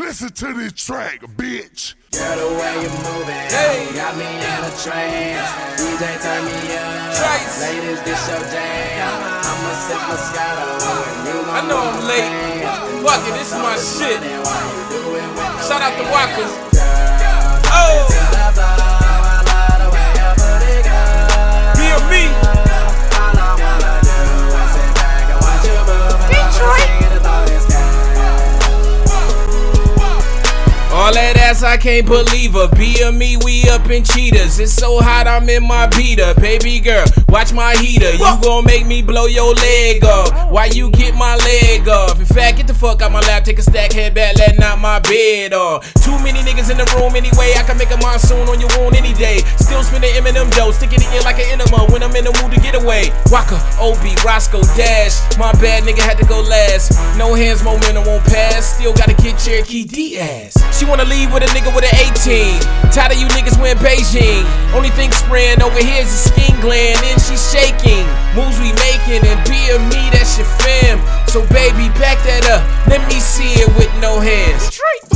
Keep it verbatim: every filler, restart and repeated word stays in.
Listen to this track, bitch. Girl, the way you moving, hey. Got me in a trance. D J, turn me up. Trace. Ladies, this your jam. I'ma sip Moscato. I know I'm late. Fuck it, this is my shit. Shout out to Walkers. Oh. Be a me. All that ass, I can't believe her. Be a me, we up in cheetahs. It's so hot, I'm in my beater. Baby girl, watch my heater. You gon' make me blow your leg off. Why you get my leg off? In fact, get the fuck out my lap, take a stack, head back, letting out my bed off. Too many niggas in the room anyway. I can make a monsoon on your wound any day. Still spinning M and M dough, stick it in like an enema when I'm in the mood to get away. Waka, O B, Roscoe, Dash. My bad nigga had to go last. No hands, momentum won't pass. Still gotta get Cherokee Diaz. She wanna leave with a nigga with an eighteen. Tired of you niggas wearing Beijing. Only thing spraying over here is a skin gland. And she's shaking. Moves we making and be a me, that's your fam. So baby, back that up. Let me see it with no hands.